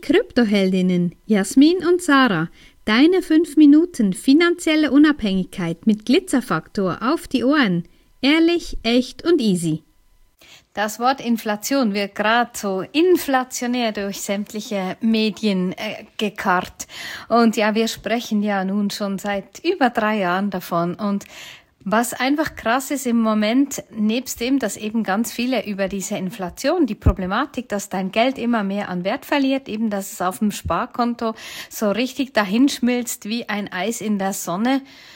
Kryptoheldinnen Jasmin und Sarah. Deine 5 Minuten finanzielle Unabhängigkeit mit Glitzerfaktor auf die Ohren. Ehrlich, echt und easy. Das Wort Inflation wird gerade so inflationär durch sämtliche Medien gekarrt. Und ja, wir sprechen ja nun schon seit über 3 Jahren davon. Und was einfach krass ist im Moment, nebst dem, dass eben ganz viele über diese Inflation, die Problematik, dass dein Geld immer mehr an Wert verliert, eben dass es auf dem Sparkonto so richtig dahinschmilzt wie ein Eis in der Sonne,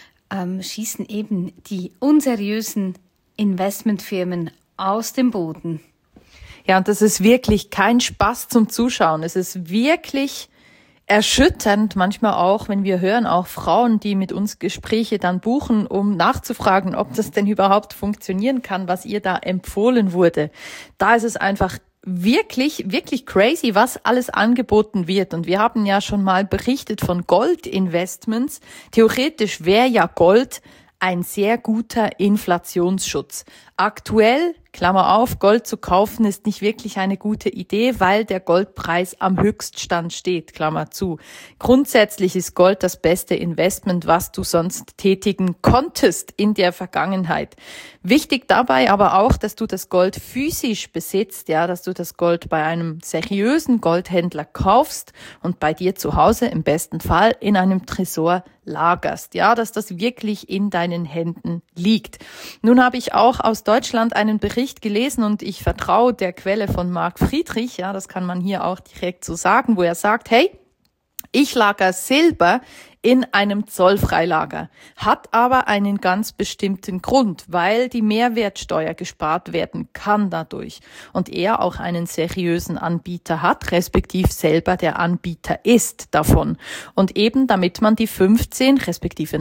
schießen eben die unseriösen Investmentfirmen aus dem Boden. Ja, und das ist wirklich kein Spaß zum Zuschauen. Es ist wirklich erschütternd, manchmal auch, wenn wir hören, auch Frauen, die mit uns Gespräche dann buchen, um nachzufragen, ob das denn überhaupt funktionieren kann, was ihr da empfohlen wurde. Da ist es einfach wirklich, wirklich crazy, was alles angeboten wird. Und wir haben ja schon mal berichtet von Goldinvestments. Theoretisch wäre ja Gold ein sehr guter Inflationsschutz. Aktuell, Klammer auf, Gold zu kaufen ist nicht wirklich eine gute Idee, weil der Goldpreis am Höchststand steht, Klammer zu. Grundsätzlich ist Gold das beste Investment, was du sonst tätigen konntest in der Vergangenheit. Wichtig dabei aber auch, dass du das Gold physisch besitzt, ja, dass du das Gold bei einem seriösen Goldhändler kaufst und bei dir zu Hause im besten Fall in einem Tresor lagerst, ja, dass das wirklich in deinen Händen liegt. Nun habe ich auch aus Deutschland einen Bericht gelesen und ich vertraue der Quelle von Marc Friedrich, ja, das kann man hier auch direkt so sagen, wo er sagt, hey, ich lager Silber in einem Zollfreilager, hat aber einen ganz bestimmten Grund, weil die Mehrwertsteuer gespart werden kann dadurch und er auch einen seriösen Anbieter hat, respektiv selber der Anbieter ist davon. Und eben damit man die 15 respektive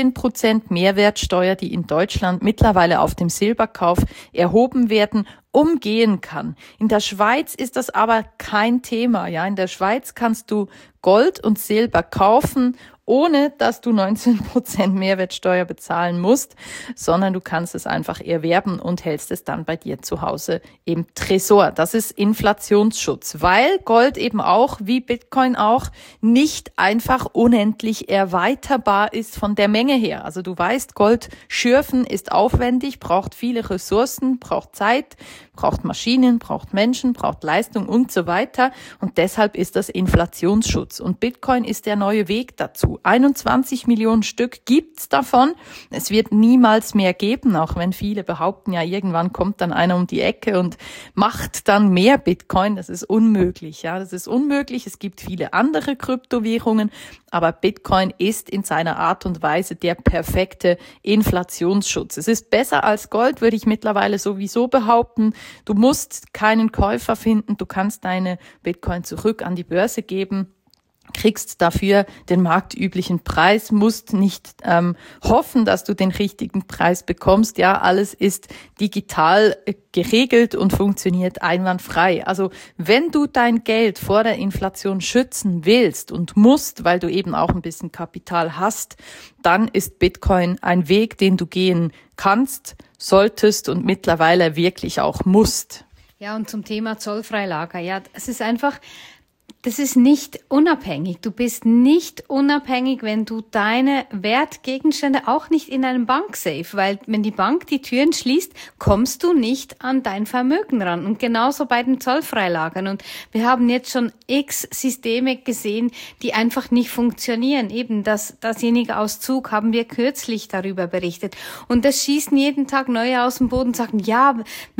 19% Mehrwertsteuer, die in Deutschland mittlerweile auf dem Silberkauf erhoben werden, umgehen kann. In der Schweiz ist das aber kein Thema. Ja, in der Schweiz kannst du Gold und Silber kaufen, ohne dass du 19% Mehrwertsteuer bezahlen musst, sondern du kannst es einfach erwerben und hältst es dann bei dir zu Hause im Tresor. Das ist Inflationsschutz, weil Gold eben auch, wie Bitcoin auch, nicht einfach unendlich erweiterbar ist von der Menge her. Also du weißt, Gold schürfen ist aufwendig, braucht viele Ressourcen, braucht Zeit, braucht Maschinen, braucht Menschen, braucht Leistung und so weiter. Und deshalb ist das Inflationsschutz. Und Bitcoin ist der neue Weg dazu. 21 Millionen Stück gibt's davon. Es wird niemals mehr geben, auch wenn viele behaupten, ja, irgendwann kommt dann einer um die Ecke und macht dann mehr Bitcoin. Das ist unmöglich, ja, das ist unmöglich. Es gibt viele andere Kryptowährungen, aber Bitcoin ist in seiner Art und Weise der perfekte Inflationsschutz. Es ist besser als Gold, würde ich mittlerweile sowieso behaupten. Du musst keinen Käufer finden, du kannst deine Bitcoin zurück an die Börse geben, kriegst dafür den marktüblichen Preis, musst nicht hoffen, dass du den richtigen Preis bekommst. Ja, alles ist digital geregelt und funktioniert einwandfrei. Also wenn du dein Geld vor der Inflation schützen willst und musst, weil du eben auch ein bisschen Kapital hast, dann ist Bitcoin ein Weg, den du gehen kannst, solltest und mittlerweile wirklich auch musst. Ja, und zum Thema Zollfreilager. Ja, es ist einfach, das ist nicht unabhängig. Du bist nicht unabhängig, wenn du deine Wertgegenstände auch nicht in einem Banksafe, weil wenn die Bank die Türen schließt, kommst du nicht an dein Vermögen ran. Und genauso bei den Zollfreilagern. Und wir haben jetzt schon x Systeme gesehen, die einfach nicht funktionieren. Eben dasjenige aus Zug haben wir kürzlich darüber berichtet. Und das schießen jeden Tag neue aus dem Boden und sagen, ja,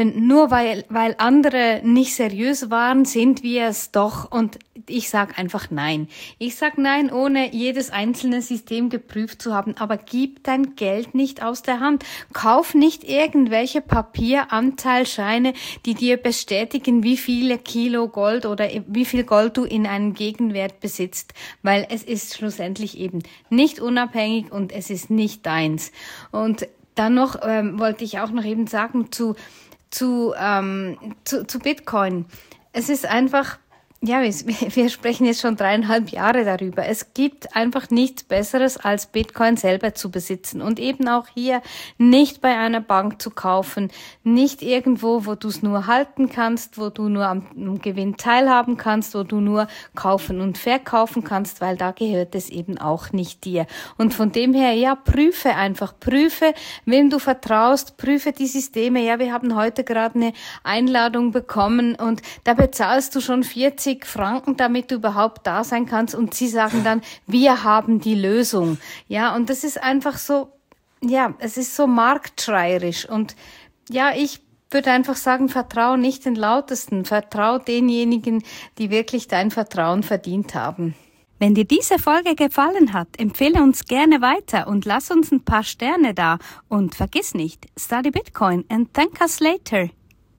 weil andere nicht seriös waren, sind wir es doch. Und ich sage einfach nein. Ich sage nein, ohne jedes einzelne System geprüft zu haben. Aber gib dein Geld nicht aus der Hand. Kauf nicht irgendwelche Papieranteilscheine, die dir bestätigen, wie viele Kilo Gold oder wie viel Gold du in einem Gegenwert besitzt. Weil es ist schlussendlich eben nicht unabhängig und es ist nicht deins. Und dann noch wollte ich auch noch eben sagen zu Bitcoin. Es ist einfach, Ja, wir sprechen jetzt schon 3,5 Jahre darüber. Es gibt einfach nichts Besseres, als Bitcoin selber zu besitzen und eben auch hier nicht bei einer Bank zu kaufen, nicht irgendwo, wo du es nur halten kannst, wo du nur am Gewinn teilhaben kannst, wo du nur kaufen und verkaufen kannst, weil da gehört es eben auch nicht dir. Und von dem her, ja, prüfe, wem du vertraust, prüfe die Systeme. Ja, wir haben heute gerade eine Einladung bekommen und da bezahlst du schon 40 Franken, damit du überhaupt da sein kannst und sie sagen dann, wir haben die Lösung. Ja, und das ist einfach so, ja, es ist so marktschreierisch und ja, ich würde einfach sagen, vertrau nicht den Lautesten, vertrau denjenigen, die wirklich dein Vertrauen verdient haben. Wenn dir diese Folge gefallen hat, empfehle uns gerne weiter und lass uns ein paar Sterne da und vergiss nicht, study Bitcoin and thank us later.